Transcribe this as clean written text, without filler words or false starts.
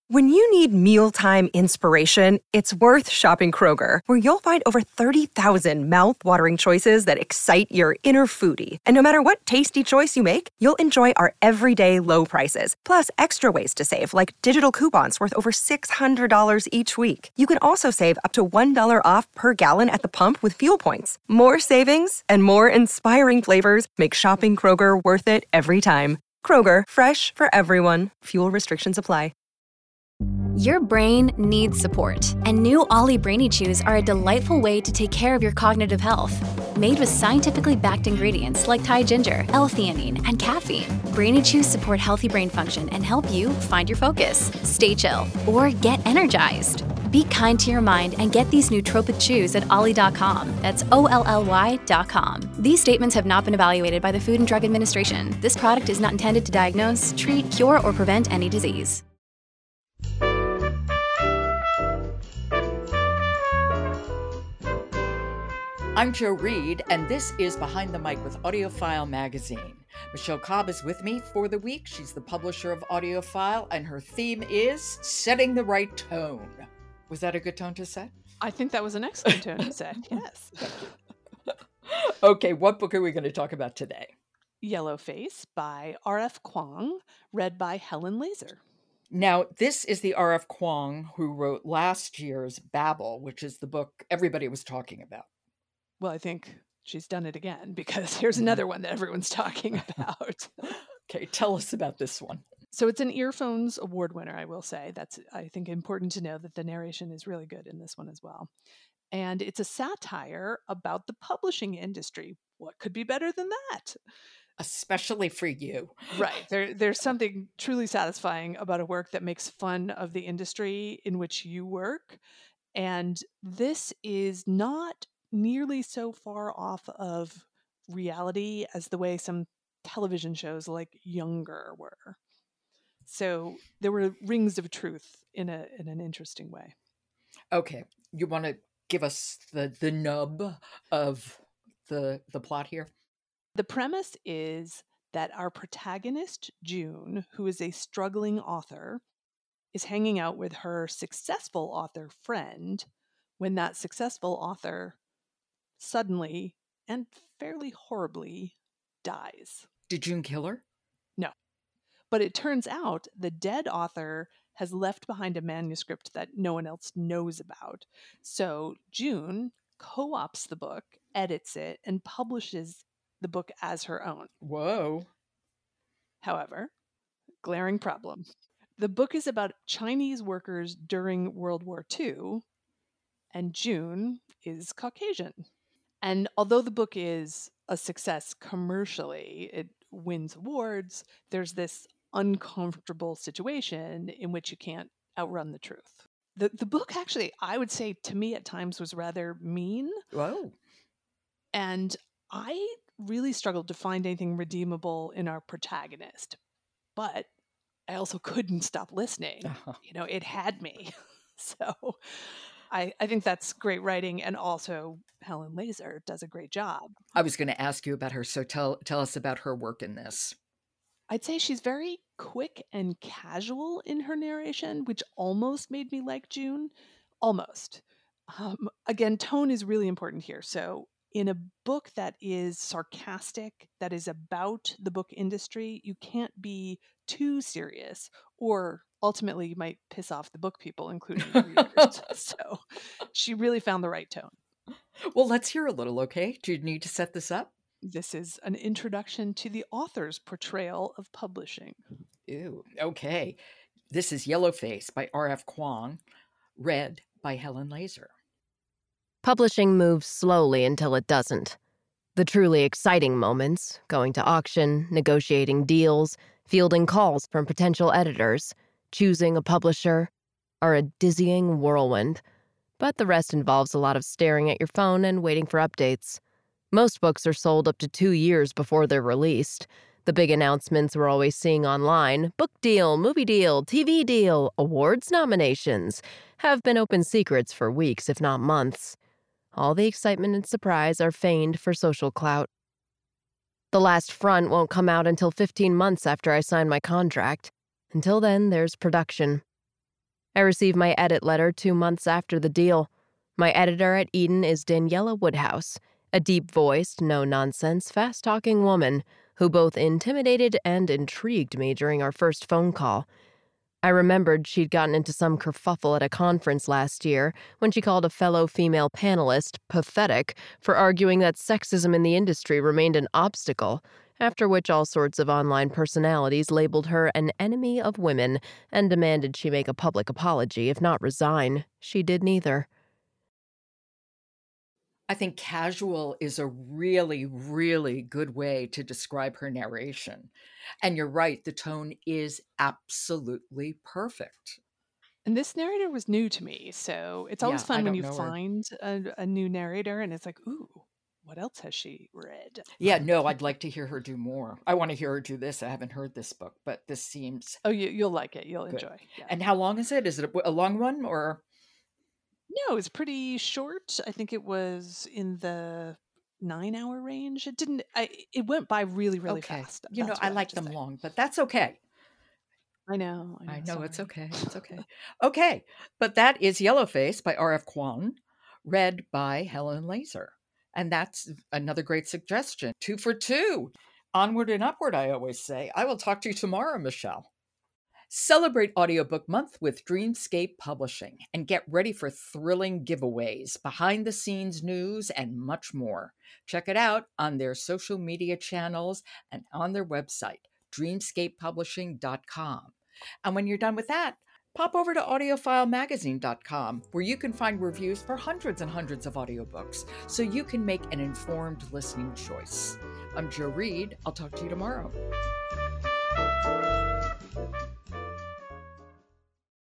When you need mealtime inspiration, it's worth shopping Kroger, where you'll find over 30,000 mouth-watering choices that excite your inner foodie. And no matter what tasty choice you make, you'll enjoy our everyday low prices, plus extra ways to save, like digital coupons worth over $600 each week. You can also save up to $1 off per gallon at the pump with fuel points. More savings and more inspiring flavors make shopping Kroger worth it every time. Kroger, fresh for everyone. Fuel restrictions apply. Your brain needs support, and new Ollie Brainy Chews are a delightful way to take care of your cognitive health. Made with scientifically backed ingredients like Thai ginger, L-theanine, and caffeine, Brainy Chews support healthy brain function and help you find your focus, stay chill, or get energized. Be kind to your mind and get these nootropic chews at ollie.com. That's OLLY.com. These statements have not been evaluated by the Food and Drug Administration. This product is not intended to diagnose, treat, cure, or prevent any disease. I'm Jo Reed, and this is Behind the Mic with AudioFile magazine. Michelle Cobb is with me for the week. She's the publisher of AudioFile, and her theme is setting the right tone. Was that a good tone to set? I think that was an excellent tone to set, yes. Okay, what book are we going to talk about today? Yellowface by R.F. Kuang, read by Helen Laser. Now, this is the R.F. Kuang who wrote last year's Babel, which is the book everybody was talking about. Well, I think she's done it again, because here's another one that everyone's talking about. Okay, tell us about this one. So it's an Earphones Award winner, I will say. That's, I think, important to know that the narration is really good in this one as well. And it's a satire about the publishing industry. What could be better than that? Especially for you. Right. There's something truly satisfying about a work that makes fun of the industry in which you work. And this is not nearly so far off of reality as the way some television shows like Younger were. So there were rings of truth in an interesting way. Okay, you want to give us the nub of the plot here? The premise is that our protagonist, June, who is a struggling author, is hanging out with her successful author friend when that successful author suddenly and fairly horribly dies. Did June kill her? No. But it turns out the dead author has left behind a manuscript that no one else knows about. So June co-ops the book, edits it, and publishes the book as her own. Whoa. However, glaring problem. The book is about Chinese workers during World War II, and June is Caucasian. And although the book is a success commercially, it wins awards, there's this uncomfortable situation in which you can't outrun the truth. The book actually, I would say, to me at times was rather mean. Whoa. And I really struggled to find anything redeemable in our protagonist. But I also couldn't stop listening. You know, it had me. So I think that's great writing, and also Helen Laser does a great job. I was going to ask you about her, so tell us about her work in this. I'd say she's very quick and casual in her narration, which almost made me like June. Almost. Again, tone is really important here. So in a book that is sarcastic, that is about the book industry, you can't be too serious, or ultimately you might piss off the book people, including the readers. So she really found the right tone. Well, let's hear a little, okay? Do you need to set this up? This is an introduction to the author's portrayal of publishing. Ew, okay. This is Yellowface by R.F. Kuang, read by Helen Laser. Publishing moves slowly until it doesn't. The truly exciting moments, going to auction, negotiating deals, fielding calls from potential editors, choosing a publisher, are a dizzying whirlwind. But the rest involves a lot of staring at your phone and waiting for updates. Most books are sold up to 2 years before they're released. The big announcements we're always seeing online, book deal, movie deal, TV deal, awards nominations, have been open secrets for weeks, if not months. All the excitement and surprise are feigned for social clout. The last front won't come out until 15 months after I sign my contract. Until then, there's production. I received my edit letter 2 months after the deal. My editor at Eden is Daniela Woodhouse, a deep-voiced, no-nonsense, fast-talking woman who both intimidated and intrigued me during our first phone call. I remembered she'd gotten into some kerfuffle at a conference last year when she called a fellow female panelist pathetic for arguing that sexism in the industry remained an obstacle, after which all sorts of online personalities labeled her an enemy of women and demanded she make a public apology, if not resign. She did neither. I think casual is a really, really good way to describe her narration. And you're right, the tone is absolutely perfect. And this narrator was new to me, so it's always Yeah, I fun when don't you know her. find a new narrator and it's like, ooh, what else has she read? Yeah, no, I'd like to hear her do more. I want to hear her do this. I haven't heard this book, but this seems Oh, you'll like it. You'll good. enjoy. Yeah. And how long is it? Is it a long one or? No, it's pretty short. I think it was in the 9-hour range. It went by really, really Okay. fast. You know, That's I what have like to them say. long, but that's okay. I know. I know it's sorry. okay. It's okay. Okay. But that is Yellowface by R.F. Kuang, read by Helen Laser. And that's another great suggestion. 2 for 2. Onward and upward, I always say. I will talk to you tomorrow, Michelle. Celebrate Audiobook Month with Dreamscape Publishing and get ready for thrilling giveaways, behind the scenes news, and much more. Check it out on their social media channels and on their website, dreamscapepublishing.com. And when you're done with that, pop over to audiofilemagazine.com, where you can find reviews for hundreds and hundreds of audiobooks, so you can make an informed listening choice. I'm Jo Reed. I'll talk to you tomorrow.